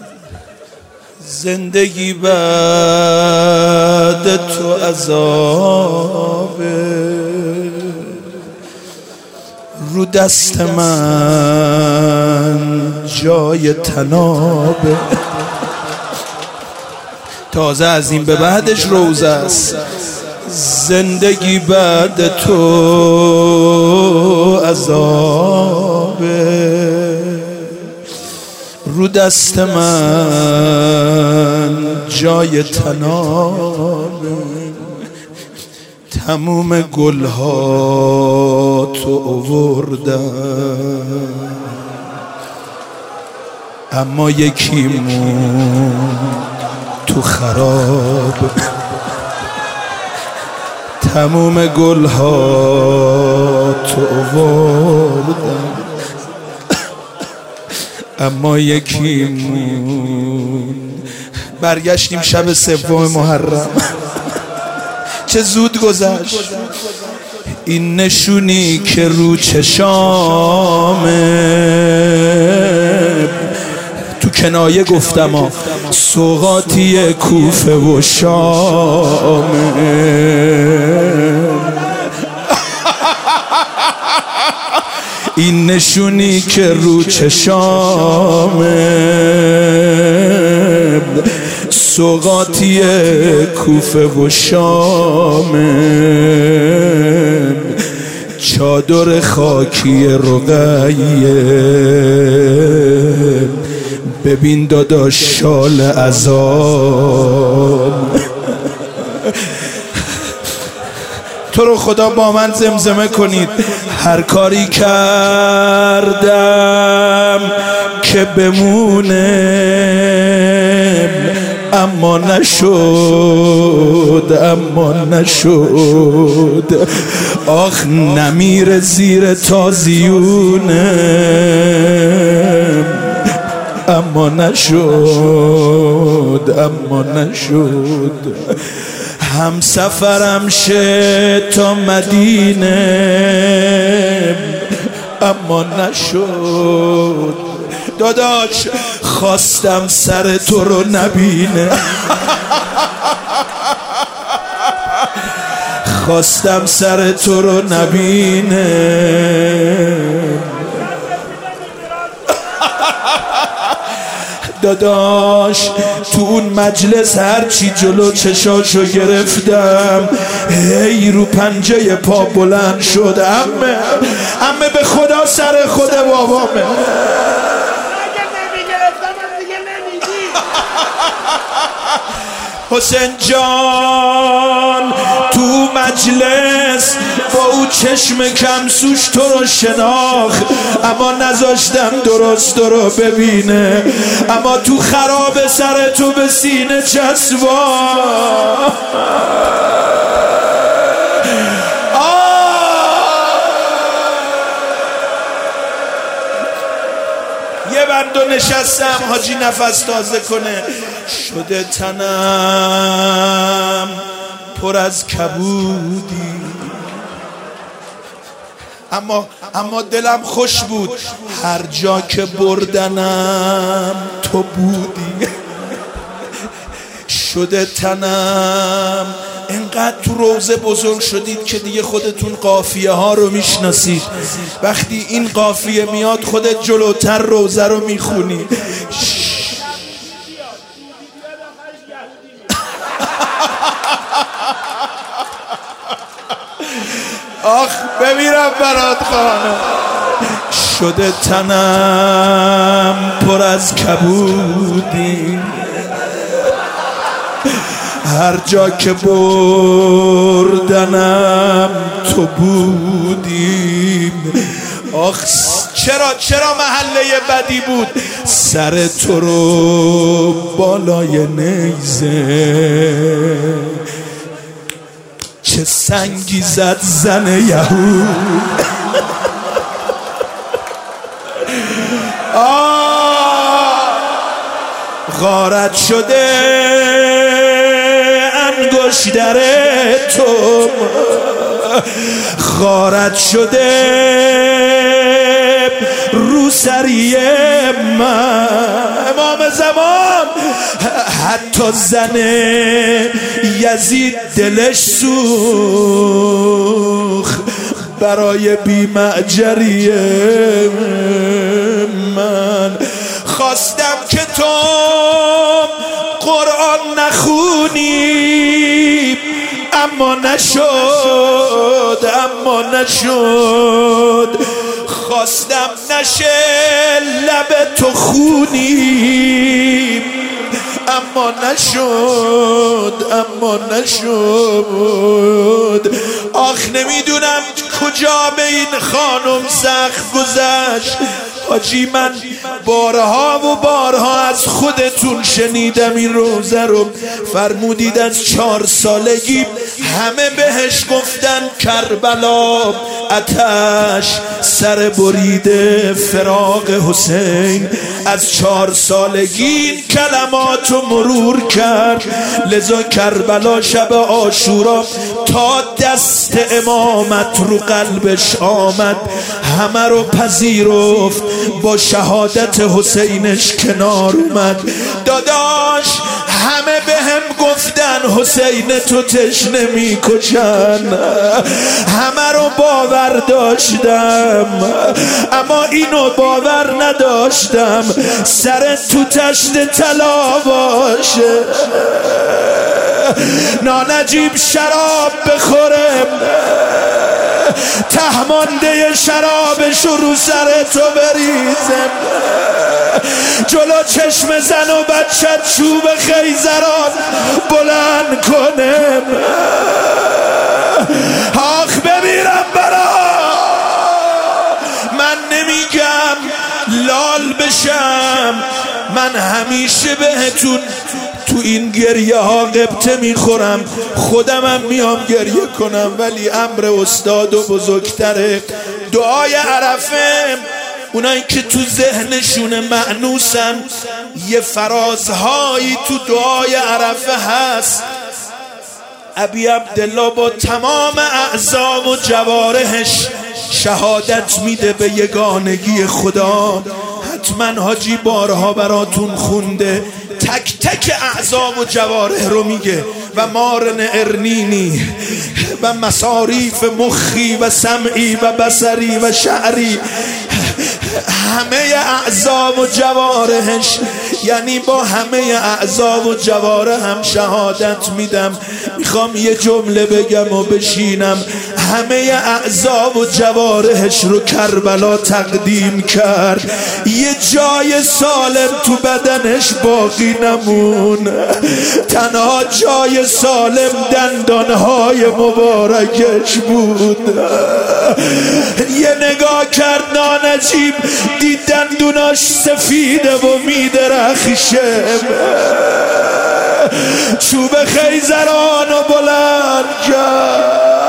زندگی بعد تو عذابه، رو دست من جای تنابه. تازه از این به بعدش روزه است. زندگی بعد تو عذابه، رو دست من جای تنابه. تموم گلها تو آوردم، اما یکیمون تو خراب. تموم گلها تو آوردم، اما یکیمون. برگشتیم شب سوم محرم، چه زود گذشت. این نشونی که رو چشامه، تو کنایه گفتم سوغاتی کوفه و شامه. این نشونی که رو چشامه، سوغاتی کوفه و شامه. چادر خاکی رقیه، ببین داداش شال عذاب. تو رو خدا با من زمزمه کنید. هر کاری کردم که بمونه، اما نشد. آخ نمیر زیر تازیونه، اما نشد. هم سفرم شه تا مدینه، اما نشد. داداش خواستم سر تو رو نبینه، خواستم سر تو رو نبینه. داداش تو اون مجلس هرچی جلو چشاشو گرفتم، هی رو پنجه پا بلند شد. عمه به خدا سر خود بابامه. اگه نمیگرفتم من دیگه نمیگی. حسین جان تو مجلس با او چشم کمسوش تو رو شناخت، اما نذاشتم درست تو رو ببینه. اما تو خراب سر تو به سینه چسبا. یه بندو نشستم حاجی نفس تازه کنه. شده تنم پر از کبودی، اما دلم خوش بود. هر جا که بردنم تو بودی. شده تنم. اینقدر تو روزه بزرگ شدید که دیگه خودتون قافیه ها رو میشناسید. وقتی این قافیه میاد خودت جلوتر روزه رو میخونی. آخ بمیرم برات خانم. شده تنم پر از کبودی، هر جا که بردنم تو بودیم. آخ چرا محله بدی بود. سر تو رو بالای نیزه، چه سنگی زد زن یهود. غارت شده انگشتر تو، غارت شده روسری من. امام زمان. حتی زن یزید دلش سوخت برای بی‌مأجری من. خواستم که تو قرآن نخونی اما نشد. خواستم نشه لب تو خونی اما نشد. آخ نمیدونم کجا به این خانم سخت گذشت. حاجی من بارها و بارها از خودتون شنیدم این روزه رو. فرمودید از 4 سالگی همه بهش گفتن کربلا آتش سر بریده فراق حسین. از 4 سالگی این کلماتو مرور کرد. لذا کربلا شب عاشورا تا دست امامت رو قلبش آمد همه رو پذیرفت، با شهادت حسینش کنار اومد. داداش همه به هم گفتن حسین تو تشنه میکشن، همه رو باور داشتم اما اینو باور نداشتم سر تو تشت طلا باشه. نانجیب شراب بخورم تهمانده شرابشو رو سر تو بریزم، جلو چشم زن و بچت چوب خیزران بلند کنم، آخ بمیرم برا. من نمیگم لال بشم، من همیشه بهتون تو این گریه ها قبطه میخورم، خودمم میام گریه کنم، ولی امر استاد و بزرگتره. دعای عرفه اونایی که تو ذهنشون معنوسن یه فرازهایی تو دعای عرفه هست. ابی عبدالله با تمام اعضا و جوارحش شهادت میده به یگانگی خدا. حتما حاجی بارها براتون خونده، تک تک اعضا و جوارح رو میگه و مارن ارنینی و مصاریف مخی و سمعی و بصری و شعری، همه اعضا و جوارحش، یعنی با همه اعضا و جوارح هم شهادت میدم. میخوام یه جمله بگم و بشینم. همه اعضا و جوارحش رو کربلا تقدیم کرد، یه جای سالم تو بدنش باقی نمون، تنها جای سالم دندانهای مبارکش بود. یه نگاه کرد نانجیب، دید دندوناش سفیده و میدرخشه، چوب خیزران و بلند کرد.